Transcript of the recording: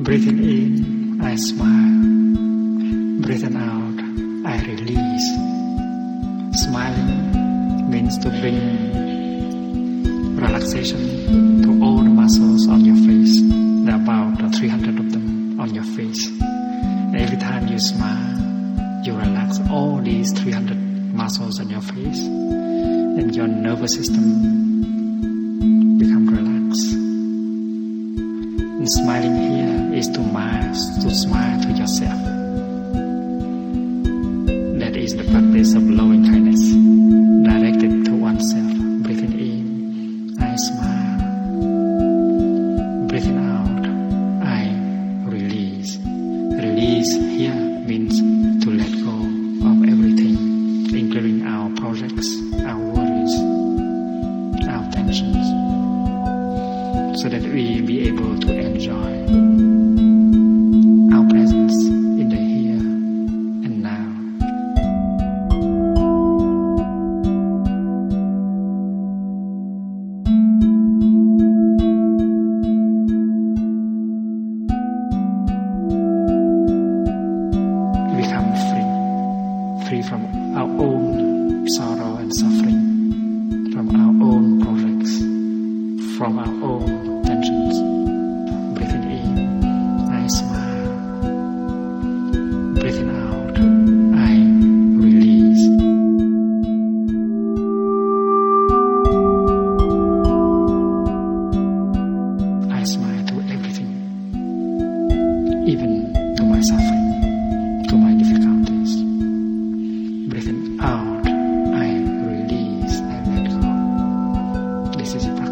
Breathing in, I smile. Breathing out, I release. Smiling means to bring relaxation to all the muscles on your face. There are about 300 of them on your face. Every time you smile, you relax all these 300 muscles on your face, and your nervous system become relaxed. And smiling here is to smile to yourself. That is the practice of loving kindness, directed to oneself. Breathing in, I smile. Breathing out, I release. Release here means to let go of everything, including our projects, our worries, our tensions, so that we be able to enjoy our presence in the here and now. We become free from our own sorrow and suffering, from our own projects, from our own tensions. Breathing in, I smile. Breathing out, I release. I smile to everything, even to my suffering, to my difficulties. Breathing out, I release, I let go. This is a